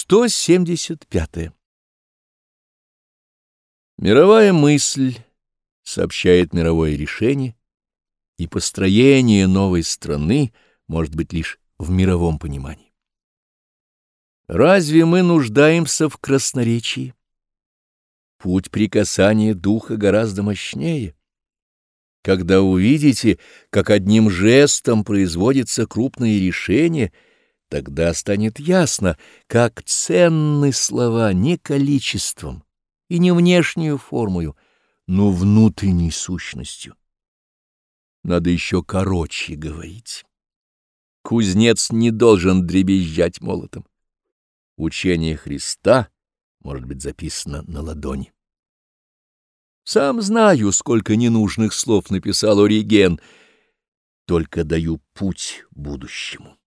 175. Мировая мысль сообщает мировое решение, и построение новой страны может быть лишь в мировом понимании. Разве мы нуждаемся в красноречии? Путь прикасания духа гораздо мощнее. Когда увидите, как одним жестом производится крупное решение, тогда станет ясно, как ценны слова не количеством и не внешнюю формою, но внутренней сущностью. Надо еще короче говорить. Кузнец не должен дребезжать молотом. Учение Христа может быть записано на ладони. Сам знаю, сколько ненужных слов написал Ориген, только даю путь будущему.